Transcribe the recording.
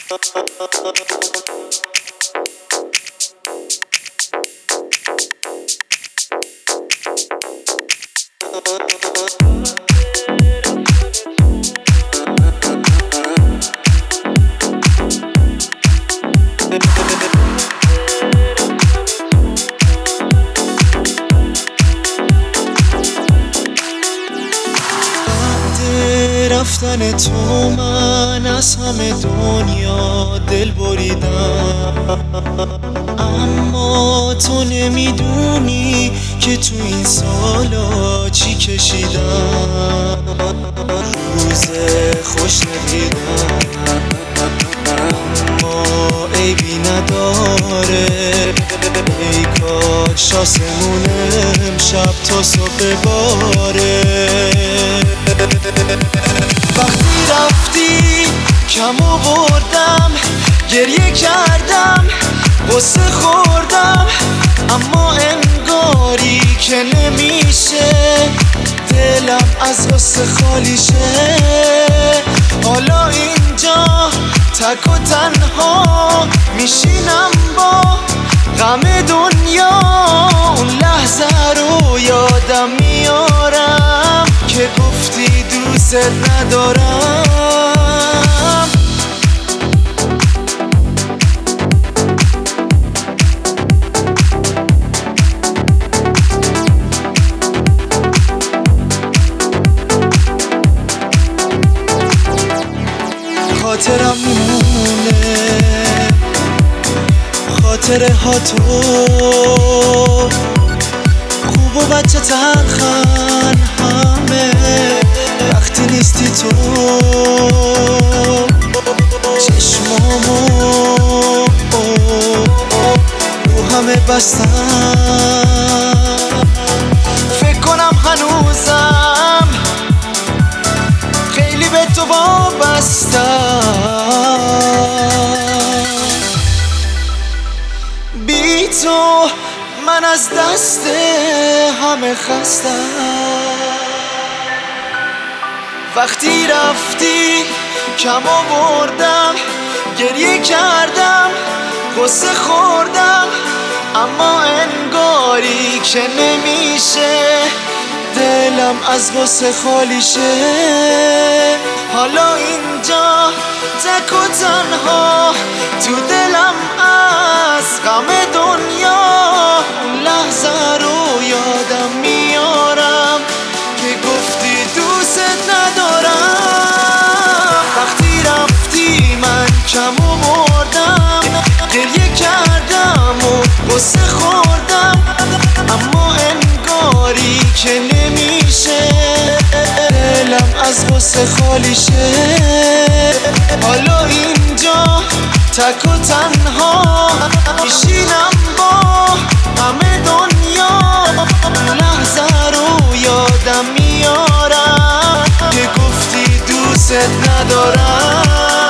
رفتن تو من از همه دنیا دل بریدم، اما تو نمیدونی که تو این سالا چی کشیدم. روز خوش ندیدم اما عیبی نداره، ای کاش آسمون امشب تا صبح باره. وقتی رفتی کم آوردم، گریه کردم، غصه خوردم، اما انگاری که نمیشه دلم از غصه خالی شه. حالا اینجا تک و تنها میشینم با غم دنیا، اون لحظه رو یادم میارم که گفتی دوست ندارم. خاطرم میمونه خاطره ها تو، خوب و بچه تلخن همه وقتی نیستی تو. چشمامو رو همه بستم، فکر کنم هنوزم خیلی به تو وابستم. بی تو من از دست همه خستم. وقتی رفتی کم آوردم، گریه کردم، غصه خوردم، اما انگاری که نمیشه دلم از غصه خالی شه. حالا اینجا تک و تنها تو دلم از غم دنیا، اون لحظه رو یادم میارم که گفتی دوست ندارم. وقتی رفتی من کم آوردم، گریه کردم و غصه خوردم، اما انگاری که نمیشه دلم از غصه خالی شه. حالا اینجا تک و تنها میشینم با همه دنیا، لحظه رو یادم میارم که گفتی دوست ندارم.